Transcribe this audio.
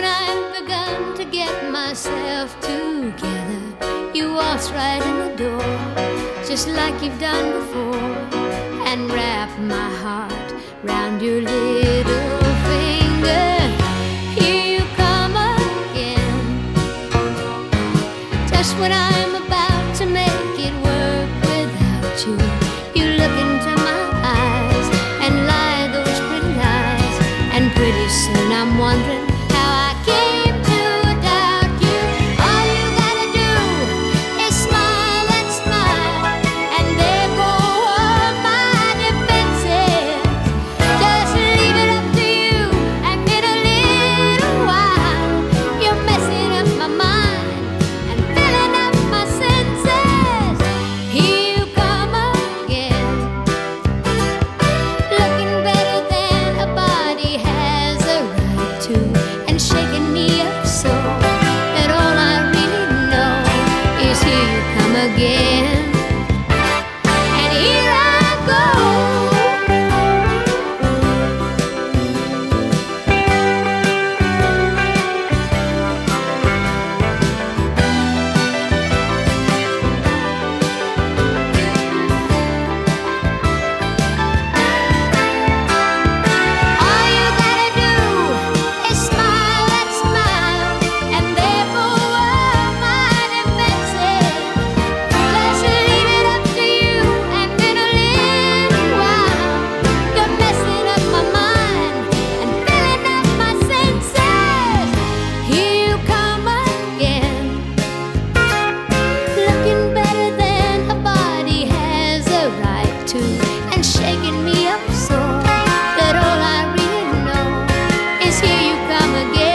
I've begun to get myself together, you waltz right in the door, just like you've done before, and wrap my heart round your little finger. Here you come again, just when I'm about to make it work without you. You look into my eyes and lie those pretty lies, and pretty soon I'm wondering how I came to doubt you. All you gotta do is smile and smile, and there go all my defenses. Just leave it up to you, and in a little while you're messing up my mind and filling up my senses. Here you come again, looking better than a body has a right to, and shaking me up so that all I really know is here you come again, and here I go. All you gotta do is smile and smile, and there go all my defenses. Just leave it up to you, and in a little while you're messing up my mind and filling up my senses. Here you come again, looking better than a body has a right to, and shaking me up so that all I really know is here you come again.